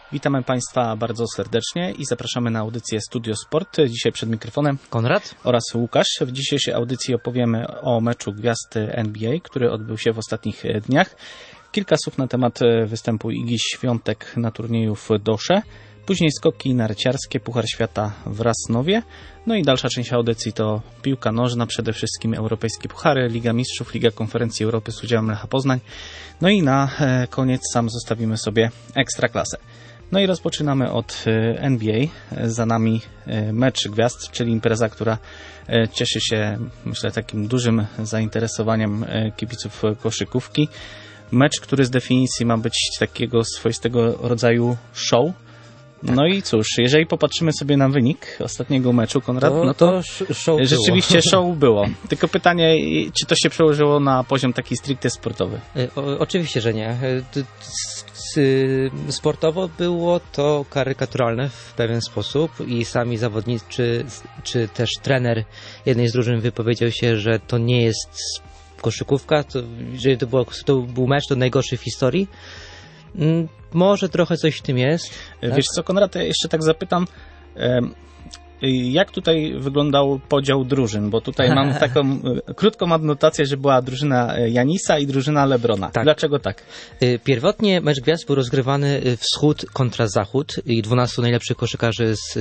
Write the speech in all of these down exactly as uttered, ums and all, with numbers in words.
Witamy Państwa bardzo serdecznie i zapraszamy na audycję Studio Sport. Dzisiaj przed mikrofonem Konrad oraz Łukasz. W dzisiejszej audycji opowiemy o meczu gwiazd N B A, który odbył się w ostatnich dniach. Kilka słów na temat występu Igi Świątek na turnieju w Dosze. Później skoki narciarskie, Puchar Świata w Rasnowie. No i dalsza część audycji to piłka nożna, przede wszystkim europejskie puchary, Liga Mistrzów, Liga Konferencji Europy z udziałem Lecha Poznań. No i na koniec sam zostawimy sobie Ekstraklasę. No i rozpoczynamy od N B A. Za nami mecz gwiazd, czyli impreza, która cieszy się, myślę, takim dużym zainteresowaniem kibiców koszykówki. Mecz, który z definicji ma być takiego swoistego rodzaju show. Tak. No i cóż, jeżeli popatrzymy sobie na wynik ostatniego meczu, Konrad, to, no to, to show rzeczywiście było. show było. Tylko pytanie, czy to się przełożyło na poziom taki stricte sportowy? O, oczywiście, że nie. Sportowo było to karykaturalne w pewien sposób i sami zawodnicy, czy, czy też trener jednej z drużyn wypowiedział się, że to nie jest koszykówka, to, jeżeli to, było, to był mecz, to najgorszy w historii. Może trochę coś w tym jest. Wiesz tak? co, Konrad, ja jeszcze tak zapytam, jak tutaj wyglądał podział drużyn? Bo tutaj mam taką krótką adnotację, że była drużyna Janisa i drużyna Lebrona. Tak. Dlaczego tak? Pierwotnie mecz gwiazd był rozgrywany wschód kontra zachód i dwunastu najlepszych koszykarzy z,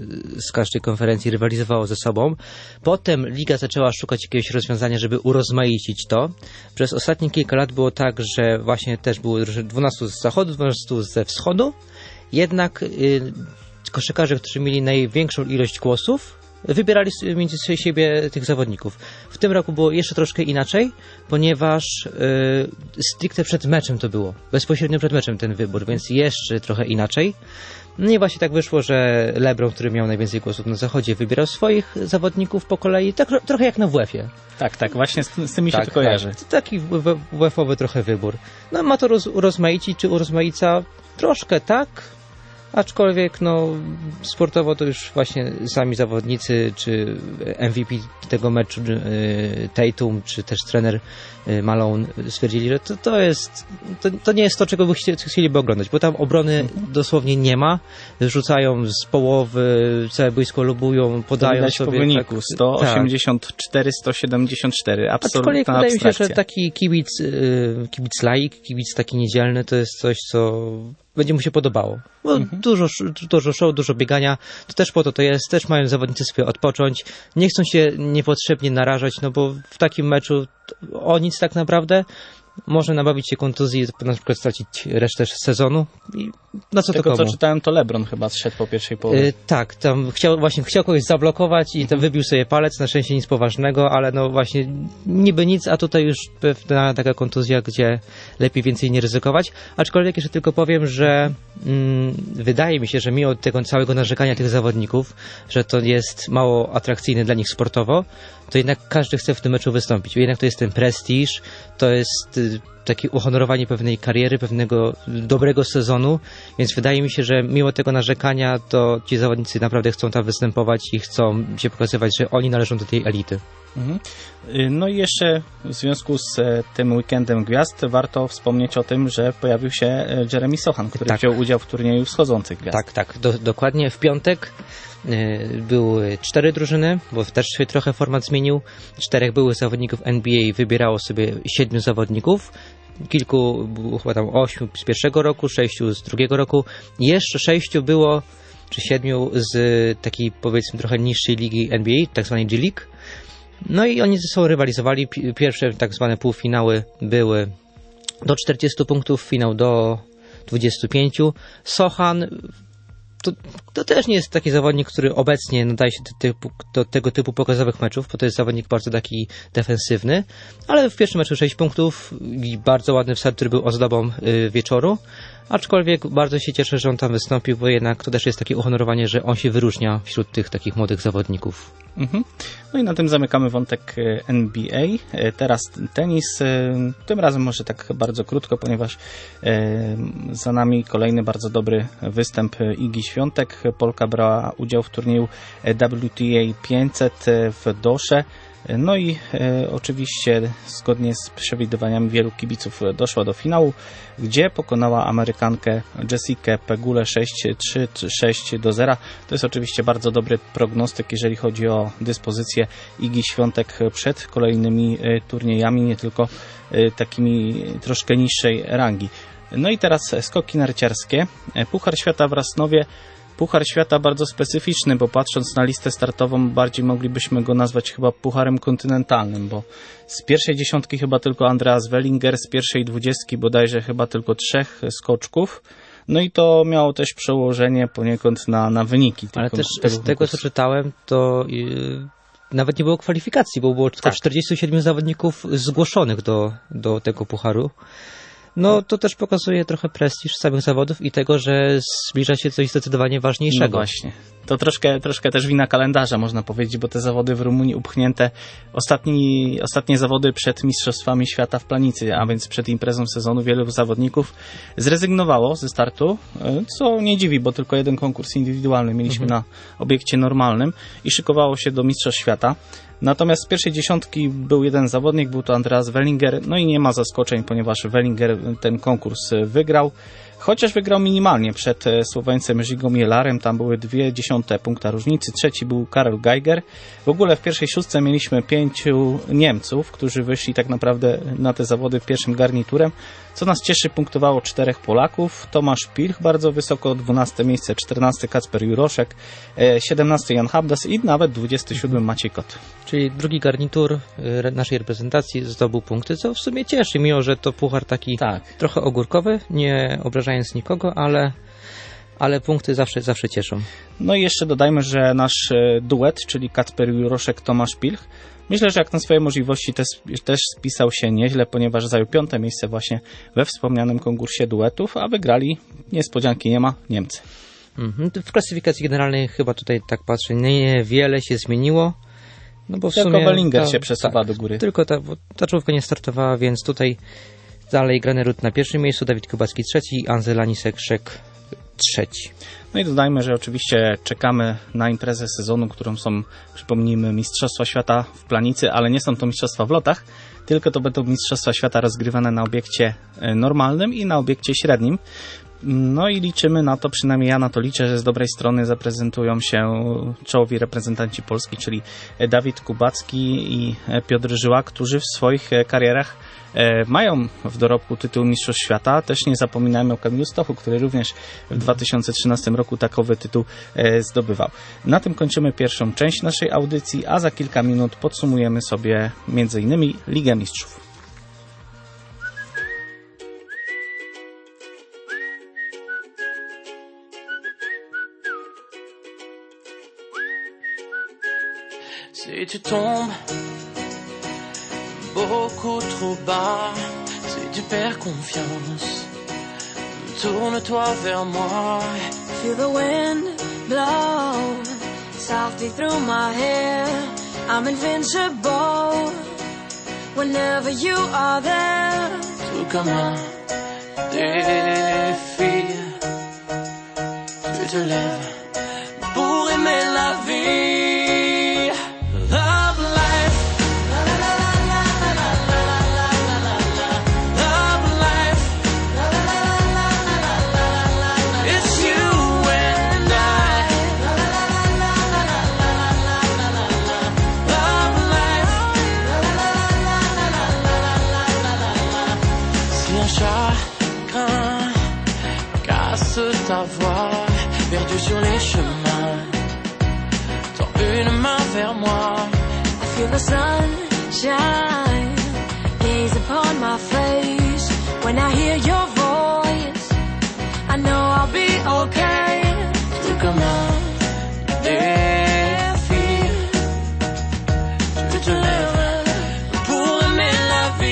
z każdej konferencji rywalizowało ze sobą. Potem liga zaczęła szukać jakiegoś rozwiązania, żeby urozmaicić to. Przez ostatnie kilka lat było tak, że właśnie też było dwunastu z zachodu, dwunastu ze wschodu. Jednak yy, koszykarze, którzy mieli największą ilość głosów, wybierali między siebie tych zawodników. W tym roku było jeszcze troszkę inaczej, ponieważ yy, stricte przed meczem to było. Bezpośrednio przed meczem ten wybór, więc jeszcze trochę inaczej. No i właśnie tak wyszło, że LeBron, który miał najwięcej głosów na zachodzie, wybierał swoich zawodników po kolei, tak trochę jak na W F-ie. Tak, tak, właśnie z, z tym mi się tak, to kojarzy. Tak, taki W F-owy trochę wybór. No ma to roz, urozmaicić, czy urozmaica? Troszkę tak. Aczkolwiek no, sportowo to już właśnie sami zawodnicy, czy M V P tego meczu y, Tatum, czy też trener y, Malone stwierdzili, że to, to jest to, to nie jest to, czego by chcieli, chcieliby oglądać, bo tam obrony mhm. dosłownie nie ma. Rzucają z połowy, całe boisko lubują, podają to sobie. Po wyniku tak, sto osiemdziesiąt cztery sto siedemdziesiąt cztery. Absolutna Aczkolwiek wydaje mi się, abstrakcja. że taki kibic, y, kibic laik, kibic taki niedzielny, to jest coś, co będzie mu się podobało. Bo mhm. dużo, dużo show, dużo biegania, to też po to to jest, też mają zawodnicy sobie odpocząć, nie chcą się niepotrzebnie narażać, no bo w takim meczu o nic tak naprawdę może nabawić się kontuzji, na przykład stracić resztę sezonu i na co Tego, to komu? co czytałem, to LeBron chyba zszedł po pierwszej połowie. Yy, tak, tam chciał właśnie chciał kogoś zablokować i tam wybił sobie palec, na szczęście nic poważnego, ale no właśnie niby nic, a tutaj już pewna taka kontuzja, gdzie lepiej więcej nie ryzykować. Aczkolwiek jeszcze tylko powiem, że mm, wydaje mi się, że mimo tego całego narzekania tych zawodników, że to jest mało atrakcyjne dla nich sportowo, to jednak każdy chce w tym meczu wystąpić. Jednak to jest ten prestiż, to jest y, takie uhonorowanie pewnej kariery, pewnego dobrego sezonu, więc wydaje mi się, że mimo tego narzekania, to ci zawodnicy naprawdę chcą tam występować i chcą się pokazywać, że oni należą do tej elity. Mhm. No i jeszcze w związku z tym weekendem gwiazd warto wspomnieć o tym, że pojawił się Jeremy Sochan, który tak. wziął udział w turnieju wschodzących gwiazd. Tak, tak, do, dokładnie. W piątek y, były cztery drużyny, bo też się trochę format zmienił. Czterech byłych zawodników N B A wybierało sobie siedmiu zawodników. Kilku, było chyba tam ośmiu z pierwszego roku, sześciu z drugiego roku. Jeszcze sześciu było, czy siedmiu z takiej, powiedzmy, trochę niższej ligi N B A, tak zwanej G League. No i oni ze sobą rywalizowali. Pierwsze tak zwane półfinały były do czterdziestu punktów, finał do dwudziestu pięciu. Sochan to, to też nie jest taki zawodnik, który obecnie nadaje się do, typu, do tego typu pokazowych meczów, bo to jest zawodnik bardzo taki defensywny, ale w pierwszym meczu sześć punktów i bardzo ładny wstęp, który był ozdobą y, wieczoru. Aczkolwiek bardzo się cieszę, że on tam wystąpił, bo jednak to też jest takie uhonorowanie, że on się wyróżnia wśród tych takich młodych zawodników. Mhm. No i na tym zamykamy wątek N B A. Teraz tenis. Tym razem może tak bardzo krótko, ponieważ za nami kolejny bardzo dobry występ Igi Świątek. Polka brała udział w turnieju W T A pięćset w Dosze. No i e, oczywiście zgodnie z przewidywaniami wielu kibiców doszła do finału, gdzie pokonała Amerykankę Jessikę Pegulę sześć trzy, sześć do zera. To jest oczywiście bardzo dobry prognostyk, jeżeli chodzi o dyspozycję Igi Świątek przed kolejnymi e, turniejami, nie tylko e, takimi troszkę niższej rangi. No i teraz skoki narciarskie. Puchar Świata w Rasnowie. Puchar Świata bardzo specyficzny, bo patrząc na listę startową bardziej moglibyśmy go nazwać chyba pucharem kontynentalnym, bo z pierwszej dziesiątki chyba tylko Andreas Wellinger, z pierwszej dwudziestki bodajże chyba tylko trzech skoczków. No i to miało też przełożenie poniekąd na, na wyniki. Ale też z tego, co czytałem, to yy, nawet nie było kwalifikacji, bo było tylko tak. czterdziestu siedmiu zawodników zgłoszonych do, do tego pucharu. No to też pokazuje trochę prestiż samych zawodów i tego, że zbliża się coś zdecydowanie ważniejszego. No właśnie. To troszkę, troszkę też wina kalendarza, można powiedzieć, bo te zawody w Rumunii upchnięte, ostatni, ostatnie zawody przed Mistrzostwami Świata w Planicy, a więc przed imprezą sezonu, wielu zawodników zrezygnowało ze startu, co nie dziwi, bo tylko jeden konkurs indywidualny mieliśmy mhm. na obiekcie normalnym i szykowało się do Mistrzostw Świata. Natomiast z pierwszej dziesiątki był jeden zawodnik, był to Andreas Wellinger, no i nie ma zaskoczeń, ponieważ Wellinger ten konkurs wygrał, chociaż wygrał minimalnie przed Słoweńcem Żigą Jelarem, tam były dwie dziesiąte punkta różnicy, trzeci był Karel Geiger. W ogóle w pierwszej szóstce mieliśmy pięciu Niemców, którzy wyszli tak naprawdę na te zawody w pierwszym garniturem. Co nas cieszy, punktowało czterech Polaków, Tomasz Pilch bardzo wysoko, dwunaste miejsce, czternasty Kacper Juroszek, siedemnasty Jan Habdas i nawet dwudziesty siódmy Maciej Kot. Czyli drugi garnitur naszej reprezentacji zdobył punkty, co w sumie cieszy, mimo że to puchar taki tak. trochę ogórkowy, nie obrażając nikogo, ale, ale punkty zawsze, zawsze cieszą. No i jeszcze dodajmy, że nasz duet, czyli Kacper Juroszek, Tomasz Pilch, myślę, że jak na swoje możliwości też, też spisał się nieźle, ponieważ zajął piąte miejsce właśnie we wspomnianym konkursie duetów, a wygrali, niespodzianki nie ma, Niemcy. Mhm. W klasyfikacji generalnej chyba tutaj tak patrzę, niewiele się zmieniło. No bo w tylko sumie Wellinger ta, się przesuwa tak, do góry. Tylko ta, ta czołówka nie startowała, więc tutaj dalej Granerud na pierwszym miejscu, Dawid Kubacki trzeci, Anzel Anisek-Szek trzeci. No i dodajmy, że oczywiście czekamy na imprezę sezonu, którą są, przypomnijmy, Mistrzostwa Świata w Planicy, ale nie są to Mistrzostwa w lotach, tylko to będą Mistrzostwa Świata rozgrywane na obiekcie normalnym i na obiekcie średnim. No i liczymy na to, przynajmniej ja na to liczę, że z dobrej strony zaprezentują się czołowi reprezentanci Polski, czyli Dawid Kubacki i Piotr Żyła, którzy w swoich karierach mają w dorobku tytuł Mistrzostw Świata. Też nie zapominajmy o Kamilu Stochu, który również w dwa tysiące trzynastym roku takowy tytuł zdobywał. Na tym kończymy pierwszą część naszej audycji, a za kilka minut podsumujemy sobie między innymi Ligę Mistrzów. Si tu tombes beaucoup trop bas, si tu perds confiance, tourne-toi vers moi. Feel the wind blow softly through my hair. I'm invincible whenever you are there. Tout comme un défi, tu te lèves pour aimer la vie. Ta voix perdue sur les chemins, tends une main vers moi. I feel the sun shine, gaze upon my face. When I hear your voice, I know I'll be okay. Tout comme un défi, tu te lèves pour aimer la vie.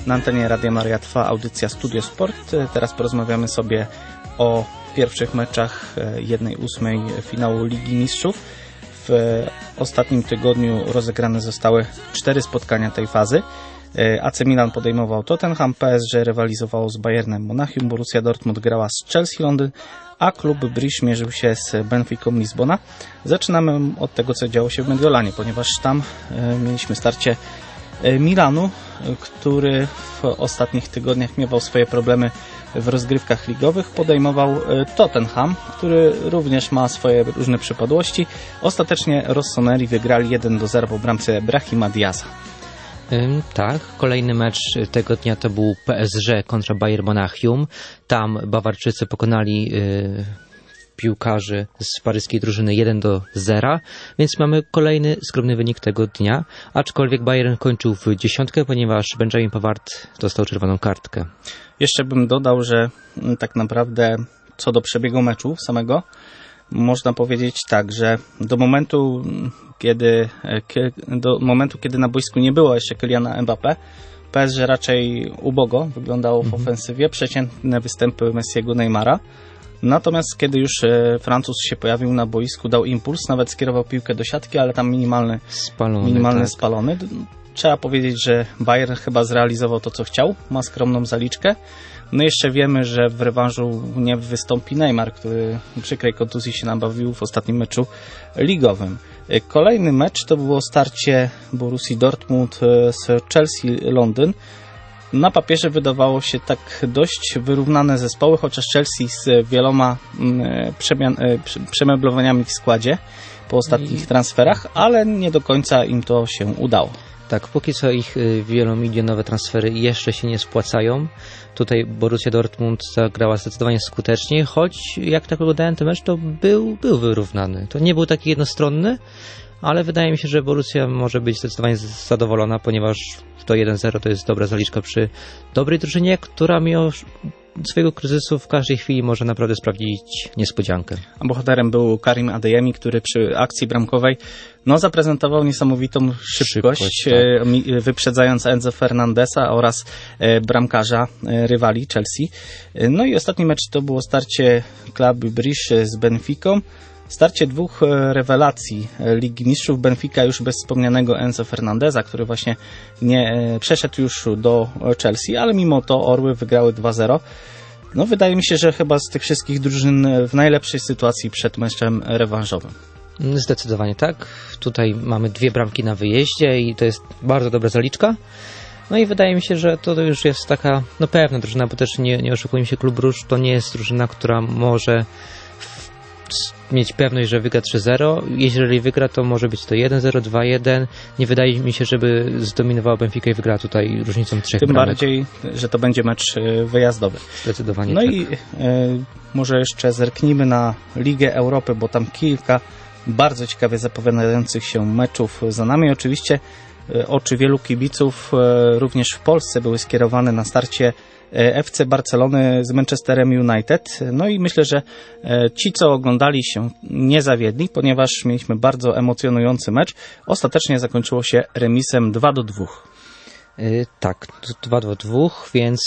Na antenie Radia Maria trwa audycja Studio Sport. Teraz porozmawiamy sobie o pierwszych meczach jednej ósmej finału Ligi Mistrzów. W ostatnim tygodniu rozegrane zostały cztery spotkania tej fazy. A C Milan podejmował Tottenham, P S G rywalizowało z Bayernem Monachium, Borussia Dortmund grała z Chelsea Londyn, a klub Bruges mierzył się z Benficą Lizbona. Zaczynamy od tego, co działo się w Mediolanie, ponieważ tam mieliśmy starcie Milanu, który w ostatnich tygodniach miewał swoje problemy w rozgrywkach ligowych. Podejmował Tottenham, który również ma swoje różne przypadłości. Ostatecznie Rossoneri wygrali jeden do zera po bramce Brahima Diaza. Ym, tak, kolejny mecz tego dnia to był P S G kontra Bayern Monachium. Tam Bawarczycy pokonali yy, piłkarzy z paryskiej drużyny jeden do zera, więc mamy kolejny skromny wynik tego dnia, aczkolwiek Bayern kończył w dziesiątkę, ponieważ Benjamin Pavard dostał czerwoną kartkę. Jeszcze bym dodał, że tak naprawdę co do przebiegu meczu samego, można powiedzieć tak, że do momentu, kiedy do momentu, kiedy na boisku nie było jeszcze Kyliana Mbappé, P S G raczej ubogo wyglądało w mhm. ofensywie, przeciętne występy Messiego, Neymara. Natomiast kiedy już Francuz się pojawił na boisku, dał impuls, nawet skierował piłkę do siatki, ale tam minimalny spalony. Minimalny tak. spalony. Trzeba powiedzieć, że Bayern chyba zrealizował to, co chciał, ma skromną zaliczkę. No jeszcze wiemy, że w rewanżu nie wystąpi Neymar, który przykrej kontuzji się nabawił w ostatnim meczu ligowym. Kolejny mecz to było starcie Borussii Dortmund z Chelsea Londyn. Na papierze wydawało się tak dość wyrównane zespoły, chociaż Chelsea z wieloma przemian, przemeblowaniami w składzie po ostatnich transferach, ale nie do końca im to się udało. Tak, póki co ich wielomilionowe transfery jeszcze się nie spłacają. Tutaj Borussia Dortmund zagrała zdecydowanie skutecznie, choć jak tak oglądałem ten mecz, to był, był wyrównany. To nie był taki jednostronny, ale wydaje mi się, że Borussia może być zdecydowanie zadowolona, ponieważ to jeden zero to jest dobra zaliczka przy dobrej drużynie, która mimo swojego kryzysu w każdej chwili może naprawdę sprawdzić niespodziankę. A bohaterem był Karim Adeyemi, który przy akcji bramkowej no, zaprezentował niesamowitą szybkość, szybkość tak. wyprzedzając Enzo Fernandesa oraz bramkarza rywali Chelsea. No i ostatni mecz to było starcie Club Bruges z Benficą. Starcie dwóch rewelacji Ligi Mistrzów. Benfica już bez wspomnianego Enzo Fernandeza, który właśnie nie przeszedł już do Chelsea, ale mimo to Orły wygrały dwa zero. No wydaje mi się, że chyba z tych wszystkich drużyn w najlepszej sytuacji przed meczem rewanżowym. Zdecydowanie tak. Tutaj mamy dwie bramki na wyjeździe i to jest bardzo dobra zaliczka. No i wydaje mi się, że to już jest taka no pewna drużyna, bo też nie, nie oszukujmy się, Klub Bruges to nie jest drużyna, która może mieć pewność, że wygra trzy zero. Jeżeli wygra, to może być to jeden zero, dwa jeden. Nie wydaje mi się, żeby zdominowała Benfica i wygrała tutaj różnicą trzech Tym bramek. bardziej, że to będzie mecz wyjazdowy. Zdecydowanie No tak. i e, może jeszcze zerknijmy na Ligę Europy, bo tam kilka bardzo ciekawie zapowiadających się meczów za nami. Oczywiście e, oczy wielu kibiców e, również w Polsce były skierowane na starcie F C Barcelony z Manchesterem United. No i myślę, że ci, co oglądali, się nie zawiedli, ponieważ mieliśmy bardzo emocjonujący mecz. Ostatecznie zakończyło się remisem dwa do dwóch. Yy, tak, dwa do dwóch, więc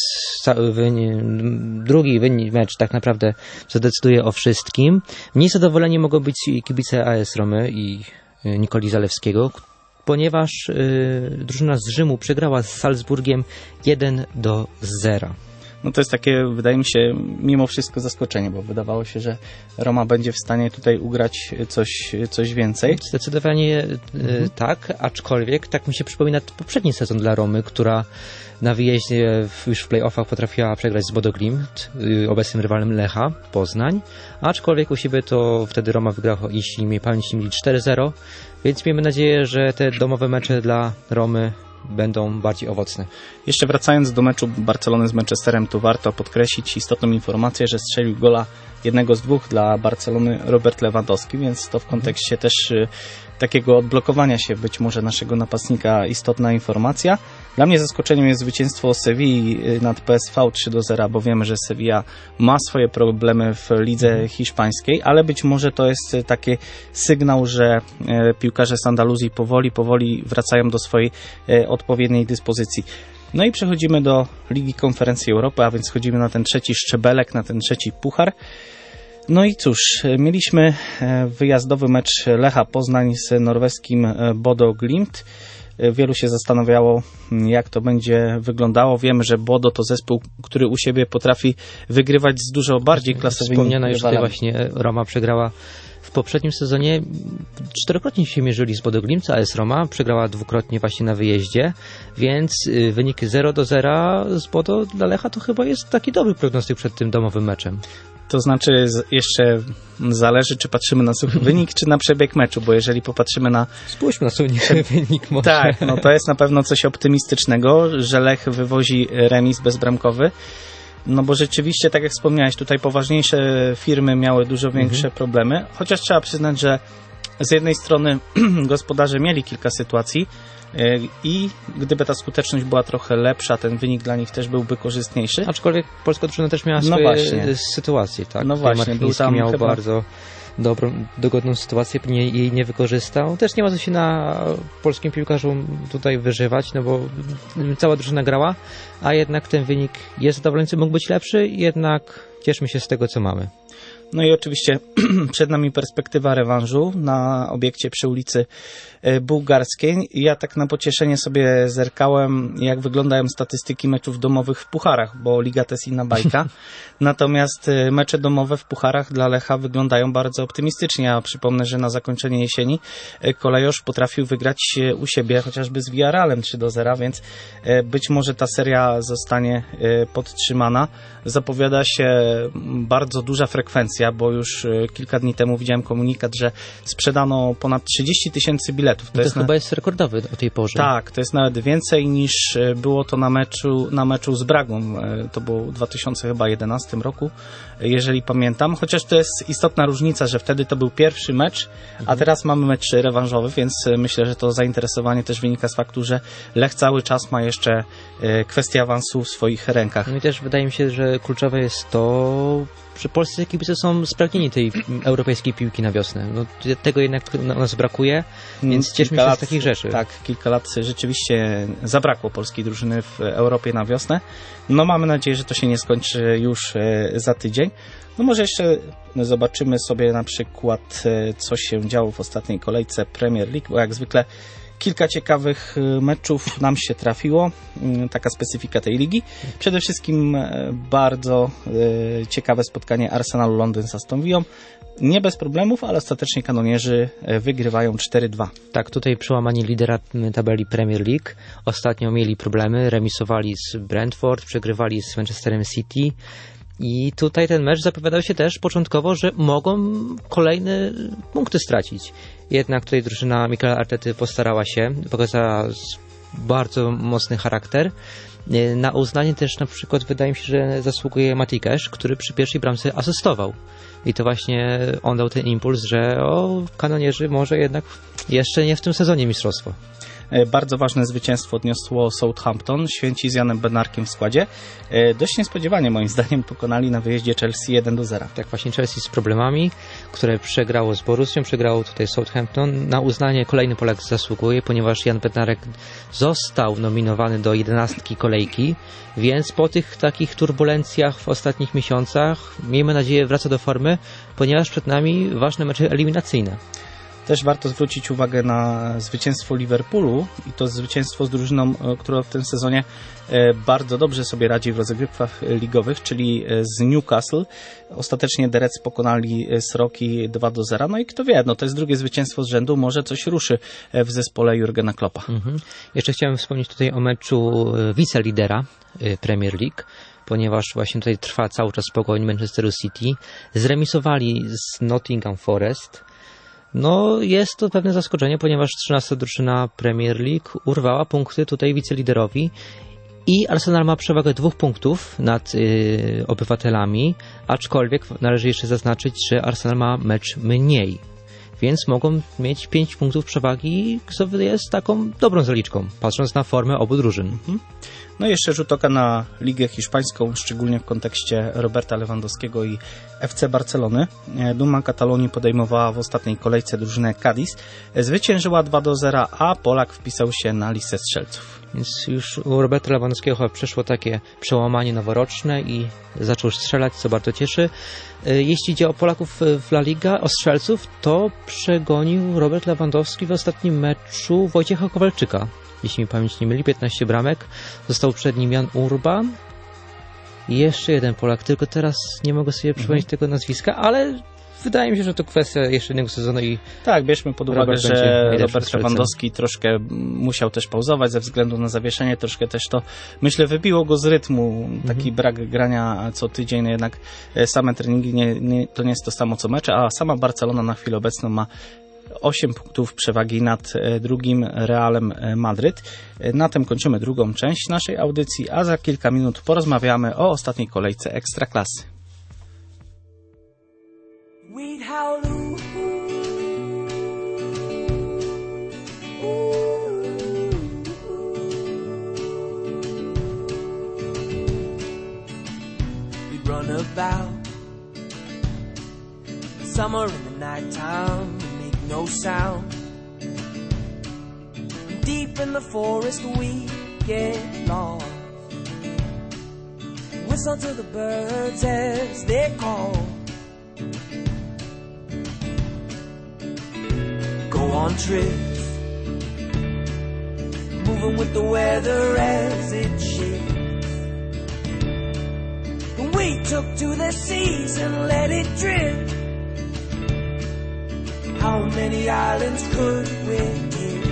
drugi mecz tak naprawdę zadecyduje o wszystkim. Mniej zadowoleni mogą być kibice A S Romy i Nikoli Zalewskiego, ponieważ yy, drużyna z Rzymu przegrała z Salzburgiem jeden do zera. No to jest takie, wydaje mi się, mimo wszystko zaskoczenie, bo wydawało się, że Roma będzie w stanie tutaj ugrać coś, coś więcej. Zdecydowanie yy, mhm. tak, aczkolwiek tak mi się przypomina poprzedni sezon dla Romy, która na wyjeździe w, już w play-offach potrafiła przegrać z Bodo Glimt, yy, obecnym rywalem Lecha Poznań, aczkolwiek u siebie to wtedy Roma wygrała, jeśli mnie pamięć nie myli, cztery zero, więc miejmy nadzieję, że te domowe mecze dla Romy będą bardziej owocne. Jeszcze wracając do meczu Barcelony z Manchesterem, tu warto podkreślić istotną informację, że strzelił gola jednego z dwóch dla Barcelony Robert Lewandowski, więc to w kontekście też takiego odblokowania się być może naszego napastnika istotna informacja. Dla mnie zaskoczeniem jest zwycięstwo Sewilli nad P S V trzy do zera, bo wiemy, że Sevilla ma swoje problemy w lidze hiszpańskiej, ale być może to jest taki sygnał, że piłkarze z Andaluzji powoli, powoli wracają do swojej odpowiedniej dyspozycji. No i przechodzimy do Ligi Konferencji Europy, a więc chodzimy na ten trzeci szczebelek, na ten trzeci puchar. No i cóż, mieliśmy wyjazdowy mecz Lecha Poznań z norweskim Bodo Glimt. Wielu się zastanawiało, jak to będzie wyglądało. Wiemy, że Bodo to zespół, który u siebie potrafi wygrywać z dużo bardziej klasowymi Wspomniana już tutaj rywalami. właśnie Roma przegrała w poprzednim sezonie. Czterokrotnie się mierzyli z Bodo Glimt, a A S Roma przegrała dwukrotnie właśnie na wyjeździe, więc wynik zero do zera z Bodo dla Lecha to chyba jest taki dobry prognostyk przed tym domowym meczem. To znaczy jeszcze zależy, czy patrzymy na suchy wynik, czy na przebieg meczu, bo jeżeli popatrzymy na... Spójrzmy na suchy wynik może. Tak, no to jest na pewno coś optymistycznego, że Lech wywozi remis bezbramkowy. No bo rzeczywiście, tak jak wspomniałeś, tutaj poważniejsze firmy miały dużo większe mhm. problemy, chociaż trzeba przyznać, że z jednej strony gospodarze mieli kilka sytuacji i gdyby ta skuteczność była trochę lepsza, ten wynik dla nich też byłby korzystniejszy. Aczkolwiek polska drużyna też miała swoje no sytuacje, tak? No właśnie, był tam miał chyba... bardzo dobrą, dogodną sytuację, nie, jej nie wykorzystał. Też nie ma co się na polskim piłkarzu tutaj wyżywać, no bo cała drużyna grała, a jednak ten wynik jest zadowalający, mógł być lepszy, jednak cieszmy się z tego, co mamy. No i oczywiście przed nami perspektywa rewanżu na obiekcie przy ulicy Bułgarskiej. Ja tak na pocieszenie sobie zerkałem, jak wyglądają statystyki meczów domowych w pucharach, bo liga to jest inna bajka. Natomiast mecze domowe w pucharach dla Lecha wyglądają bardzo optymistycznie. Ja przypomnę, że na zakończenie jesieni Kolejosz potrafił wygrać u siebie chociażby z Villarrealem trzy do zera, więc być może ta seria zostanie podtrzymana. Zapowiada się bardzo duża frekwencja, bo już kilka dni temu widziałem komunikat, że sprzedano ponad trzydzieści tysięcy biletów. To, to jest chyba na... jest rekordowy o tej porze. Tak, to jest nawet więcej niż było to na meczu, na meczu z Bragą. To było w dwa tysiące jedenastym roku, jeżeli pamiętam. Chociaż to jest istotna różnica, że wtedy to był pierwszy mecz, a teraz mamy mecz rewanżowy, więc myślę, że to zainteresowanie też wynika z faktu, że Lech cały czas ma jeszcze kwestię awansu w swoich rękach. No i też wydaje mi się, że kluczowe jest to, że polscy kibice są spragnieni tej europejskiej piłki na wiosnę. No, tego jednak u nas brakuje, więc cieszmy się z takich rzeczy. Tak, kilka lat rzeczywiście zabrakło polskiej drużyny w Europie na wiosnę. No mamy nadzieję, że to się nie skończy już za tydzień. No może jeszcze zobaczymy sobie na przykład, co się działo w ostatniej kolejce Premier League, bo jak zwykle kilka ciekawych meczów nam się trafiło, taka specyfika tej ligi. Przede wszystkim bardzo ciekawe spotkanie Arsenalu Londyn z Aston Villą. Nie bez problemów, ale ostatecznie kanonierzy wygrywają cztery dwa. Tak, tutaj przełamani lidera tabeli Premier League. Ostatnio mieli problemy, remisowali z Brentford, przegrywali z Manchesterem City. I tutaj ten mecz zapowiadał się też początkowo, że mogą kolejne punkty stracić. Jednak tutaj drużyna Mikela Artety postarała się, pokazała bardzo mocny charakter. Na uznanie też na przykład wydaje mi się, że zasługuje Matikesz, który przy pierwszej bramce asystował. I to właśnie on dał ten impuls, że o, kanonierzy może jednak jeszcze nie w tym sezonie mistrzostwo. Bardzo ważne zwycięstwo odniosło Southampton, święci z Janem Bednarkiem w składzie. Dość niespodziewanie moim zdaniem pokonali na wyjeździe Chelsea jeden do zera. Tak, właśnie Chelsea z problemami, które przegrało z Borussią, przegrało tutaj Southampton. Na uznanie kolejny Polak zasługuje, ponieważ Jan Bednarek został nominowany do jedenastki kolejki, więc po tych takich turbulencjach w ostatnich miesiącach miejmy nadzieję wraca do formy, ponieważ przed nami ważne mecze eliminacyjne. Też warto zwrócić uwagę na zwycięstwo Liverpoolu i to zwycięstwo z drużyną, która w tym sezonie bardzo dobrze sobie radzi w rozgrywkach ligowych, czyli z Newcastle. Ostatecznie The Reds pokonali Sroki dwa do zera. No i kto wie, no to jest drugie zwycięstwo z rzędu, może coś ruszy w zespole Jurgena Kloppa. Mhm. Jeszcze chciałem wspomnieć tutaj o meczu wicelidera Premier League, ponieważ właśnie tutaj trwa cały czas pogoń Manchesteru City. Zremisowali z Nottingham Forest. No jest to pewne zaskoczenie, ponieważ trzynasta drużyna Premier League urwała punkty tutaj wiceliderowi i Arsenal ma przewagę dwóch punktów nad yy, obywatelami, aczkolwiek należy jeszcze zaznaczyć, że Arsenal ma mecz mniej, więc mogą mieć pięć punktów przewagi, co jest taką dobrą zaliczką, patrząc na formę obu drużyn. Mhm. No i jeszcze rzut oka na Ligę Hiszpańską, szczególnie w kontekście Roberta Lewandowskiego i F C Barcelony. Duma Katalonii podejmowała w ostatniej kolejce drużynę Cadiz. Zwyciężyła dwa do zera, a Polak wpisał się na listę strzelców. Więc już u Roberta Lewandowskiego chyba przeszło takie przełamanie noworoczne i zaczął strzelać, co bardzo cieszy. Jeśli idzie o Polaków w La Liga, o strzelców, to przegonił Robert Lewandowski w ostatnim meczu Wojciecha Kowalczyka. Jeśli mi pamięć nie myli, piętnaście bramek. Został przed nim Jan Urban. I jeszcze jeden Polak, tylko teraz nie mogę sobie przypomnieć mhm. tego nazwiska, ale wydaje mi się, że to kwestia jeszcze jednego sezonu i... Tak, bierzmy pod uwagę, Robert że Robert Lewandowski troszkę musiał też pauzować ze względu na zawieszenie, troszkę też to, myślę, wybiło go z rytmu, taki mhm. brak grania co tydzień, no jednak same treningi nie, nie, to nie jest to samo co mecze, a sama Barcelona na chwilę obecną ma osiem punktów przewagi nad drugim Realem Madryt. Na tym kończymy drugą część naszej audycji, a za kilka minut porozmawiamy o ostatniej kolejce Ekstraklasy. We'd howl, ooh, ooh, ooh. We'd run about summer in the night time, make no sound. Deep in the forest we get lost. Whistle to the birds as they call. Go on trips, moving with the weather as it shifts. We took to the seas and let it drift. How many islands could we hit?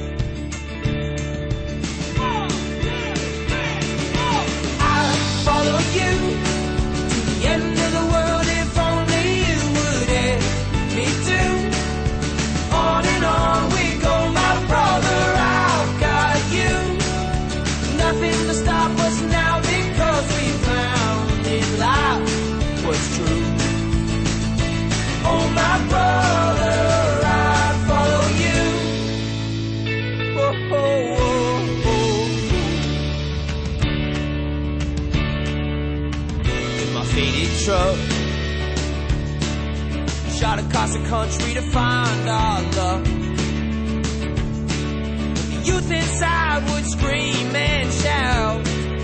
I'll follow you to the end of the world if only you would let me do. On and on we go, my brother, I've got you. Nothing to stop us now because we found in life what's true. Oh, my brother, I'd follow you. Oh, oh, oh, oh. In my faded truck, shot across the country to find our love. The youth inside would scream and shout.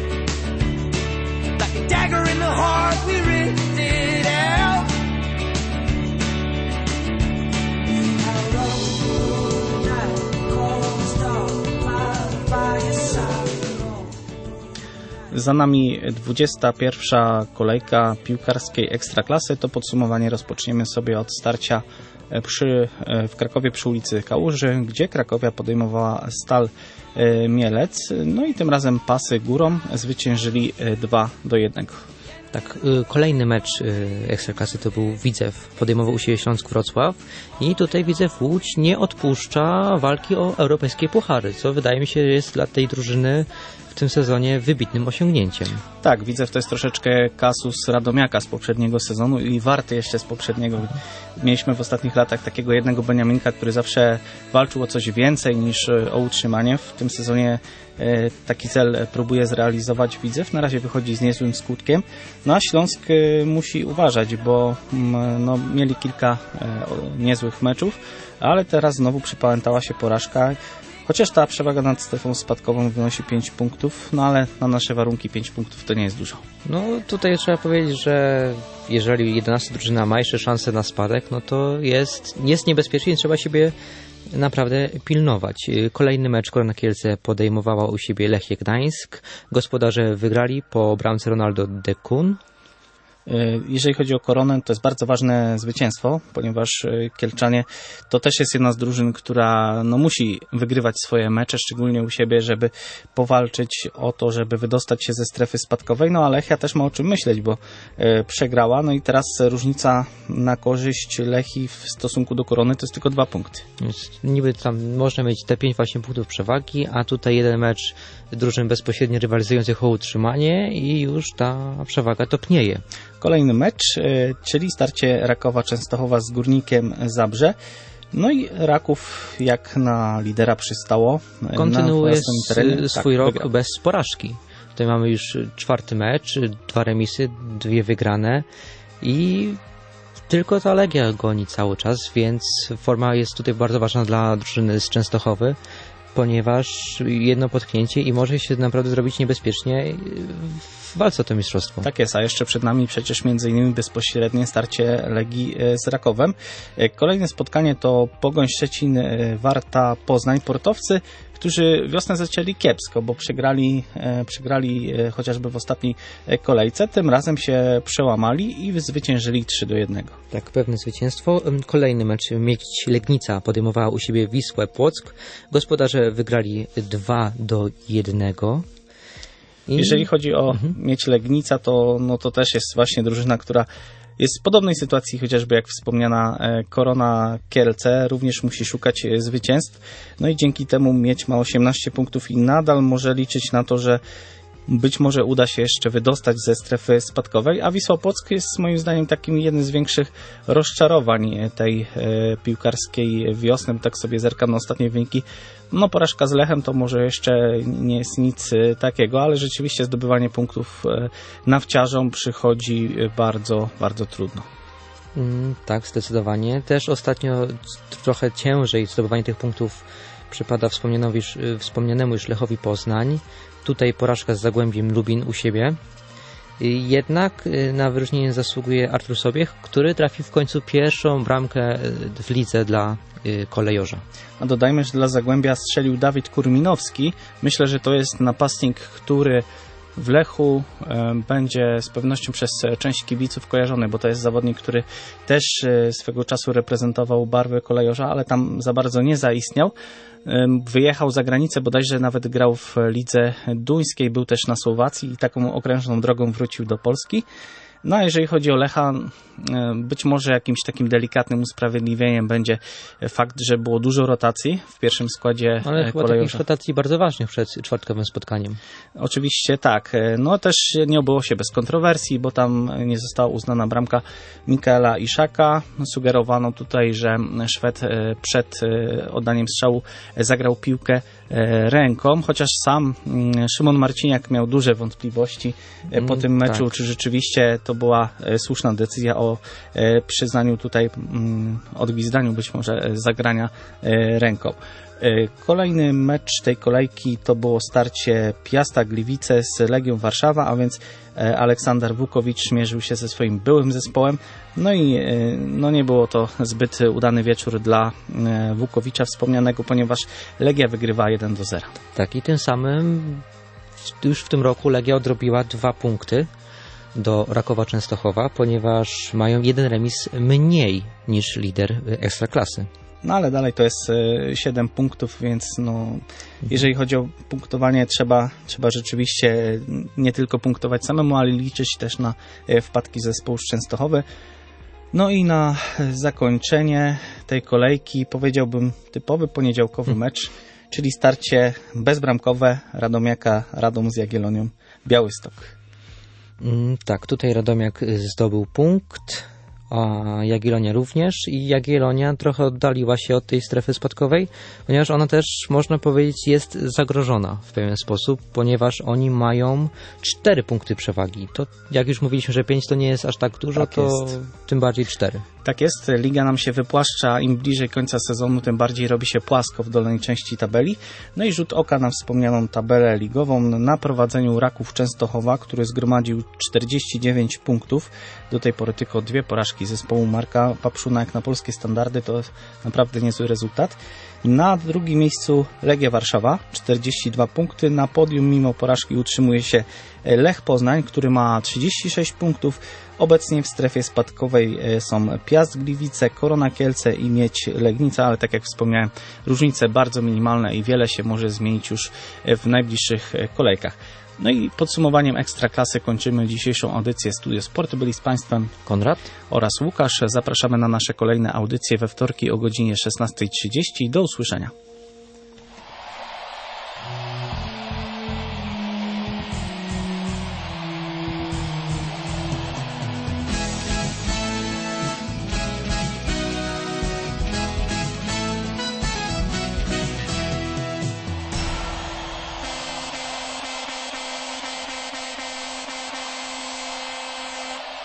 Like a dagger in the heart, we ripped it out. Out of the night, cold star, by your side. Za nami dwudziesta pierwsza kolejka piłkarskiej Ekstraklasy. To podsumowanie rozpoczniemy sobie od starcia przy, w Krakowie przy ulicy Kałuży, gdzie Krakowia podejmowała Stal Mielec. No i tym razem pasy górą, zwyciężyli dwa do jednego. Tak, kolejny mecz Ekstraklasy to był Widzew, podejmował u siebie Śląsk Wrocław i tutaj Widzew Łódź nie odpuszcza walki o europejskie puchary, co wydaje mi się jest dla tej drużyny w tym sezonie wybitnym osiągnięciem. Tak, Widzew to jest troszeczkę kasus Radomiaka z poprzedniego sezonu i Warty jeszcze z poprzedniego. Mieliśmy w ostatnich latach takiego jednego Beniaminka, który zawsze walczył o coś więcej niż o utrzymanie. W tym sezonie taki cel próbuje zrealizować Widzew. Na razie wychodzi z niezłym skutkiem. No a Śląsk musi uważać, bo no, mieli kilka niezłych meczów, ale teraz znowu przypamiętała się porażka. Chociaż ta przewaga nad strefą spadkową wynosi pięć punktów, no ale na nasze warunki pięć punktów to nie jest dużo. No tutaj trzeba powiedzieć, że jeżeli jedenasta drużyna ma jeszcze szansę na spadek, no to jest, jest niebezpiecznie i trzeba siebie naprawdę pilnować. Kolejny mecz Korona Kielce podejmowała u siebie Lechia Gdańsk. Gospodarze wygrali po bramce Ronaldo de Kun. Jeżeli chodzi o Koronę, to jest bardzo ważne zwycięstwo, ponieważ Kielczanie to też jest jedna z drużyn, która no, musi wygrywać swoje mecze, szczególnie u siebie, żeby powalczyć o to, żeby wydostać się ze strefy spadkowej. No ale Lechia też ma o czym myśleć, bo e, przegrała, no i teraz różnica na korzyść Lechii w stosunku do Korony to jest tylko dwa punkty. Więc niby tam można mieć te pięć właśnie punktów przewagi, a tutaj jeden mecz drużyn bezpośrednio rywalizujących o utrzymanie i już ta przewaga topnieje. Kolejny mecz, czyli starcie Rakowa Częstochowa z Górnikiem Zabrze. No i Raków jak na lidera przystało. Kontynuuje terenie. swój tak, rok wygrał. bez porażki. Tutaj mamy już czwarty mecz, dwa remisy, dwie wygrane i tylko ta Legia goni cały czas, więc forma jest tutaj bardzo ważna dla drużyny z Częstochowy. ponieważ jedno potknięcie i może się naprawdę zrobić niebezpiecznie w walce o to mistrzostwo. Tak jest, a jeszcze przed nami przecież między innymi bezpośrednie starcie Legii z Rakowem. Kolejne spotkanie to Pogoń Szczecin, Warta Poznań. Portowcy, którzy wiosnę zaczęli kiepsko, bo przegrali, przegrali chociażby w ostatniej kolejce. Tym razem się przełamali i zwyciężyli trzy do jednego. Tak, pewne zwycięstwo. Kolejny mecz Miedź Legnica podejmowała u siebie Wisłę Płock. Gospodarze wygrali dwa do jednego. I... Jeżeli chodzi o mhm. Miedź Legnica, to, no to też jest właśnie drużyna, która jest w podobnej sytuacji, chociażby jak wspomniana Korona Kielce, również musi szukać zwycięstw. No i dzięki temu Miedź ma osiemnaście punktów i nadal może liczyć na to, że być może uda się jeszcze wydostać ze strefy spadkowej, a Wisła Płock jest moim zdaniem takim jednym z większych rozczarowań tej e, piłkarskiej wiosny, bo tak sobie zerkam na ostatnie wyniki. No porażka z Lechem to może jeszcze nie jest nic takiego, ale rzeczywiście zdobywanie punktów e, nawciarzom przychodzi bardzo, bardzo trudno. Mm, tak, zdecydowanie. Też ostatnio trochę ciężej zdobywanie tych punktów przypada wspomnianemu już, wspomnianemu już Lechowi Poznań. Tutaj porażka z Zagłębiem Lubin u siebie. Jednak na wyróżnienie zasługuje Artur Sobiech, który trafił w końcu pierwszą bramkę w lidze dla kolejorza. A dodajmy, że dla Zagłębia strzelił Dawid Kurminowski. Myślę, że to jest napastnik, który w Lechu e, będzie z pewnością przez część kibiców kojarzony, bo to jest zawodnik, który też e, swego czasu reprezentował barwy kolejorza, ale tam za bardzo nie zaistniał. E, wyjechał za granicę, bodajże nawet grał w lidze duńskiej, był też na Słowacji i taką okrężną drogą wrócił do Polski. No a jeżeli chodzi o Lecha, być może jakimś takim delikatnym usprawiedliwieniem będzie fakt, że było dużo rotacji w pierwszym składzie Ale chyba kolejorza. takich rotacji bardzo ważnych przed czwartkowym spotkaniem. Oczywiście tak. No też nie obyło się bez kontrowersji, bo tam nie została uznana bramka Mikaela Iszaka. Sugerowano tutaj, że Szwed przed oddaniem strzału zagrał piłkę ręką, chociaż sam Szymon Marciniak miał duże wątpliwości po mm, tym meczu, tak. czy rzeczywiście to była słuszna decyzja o przyznaniu tutaj, odgwizdaniu być może zagrania ręką. Kolejny mecz tej kolejki to było starcie Piasta Gliwice z Legią Warszawa, a więc Aleksander Wukowicz mierzył się ze swoim byłym zespołem. No i no nie było to zbyt udany wieczór dla Wukowicza wspomnianego, ponieważ Legia wygrywa jeden do zera. Tak, i tym samym już w tym roku Legia odrobiła dwa punkty do Rakowa Częstochowa, ponieważ mają jeden remis mniej niż lider Ekstraklasy. No ale dalej to jest siedem punktów, więc no, jeżeli chodzi o punktowanie, trzeba, trzeba rzeczywiście nie tylko punktować samemu, ale liczyć też na wpadki zespołu z Częstochowy. No i na zakończenie tej kolejki powiedziałbym typowy poniedziałkowy mecz, czyli starcie bezbramkowe Radomiaka Radom z Jagiellonią Białystok. Mm, tak, tutaj Radomiak zdobył punkt, a Jagiellonia również i Jagiellonia trochę oddaliła się od tej strefy spadkowej, ponieważ ona też, można powiedzieć, jest zagrożona w pewien sposób, ponieważ oni mają cztery punkty przewagi. To jak już mówiliśmy, że pięć to nie jest aż tak dużo, tak to jest. Tym bardziej cztery. Tak jest, liga nam się wypłaszcza, im bliżej końca sezonu, tym bardziej robi się płasko w dolnej części tabeli. No i rzut oka na wspomnianą tabelę ligową. Na prowadzeniu Raków Częstochowa, który zgromadził czterdzieści dziewięć punktów. Do tej pory tylko dwie porażki zespołu Marka Papszuna, jak na polskie standardy, to naprawdę niezły rezultat. Na drugim miejscu Legia Warszawa, czterdzieści dwa punkty. Na podium mimo porażki utrzymuje się Lech Poznań, który ma trzydzieści sześć punktów. Obecnie w strefie spadkowej są Piast Gliwice, Korona Kielce i Miedź Legnica, ale tak jak wspomniałem, różnice bardzo minimalne i wiele się może zmienić już w najbliższych kolejkach. No i podsumowaniem Ekstraklasy kończymy dzisiejszą audycję Studio Sport. Byli z Państwem Konrad oraz Łukasz. Zapraszamy na nasze kolejne audycje we wtorki o godzinie szesnasta trzydzieści. Do usłyszenia.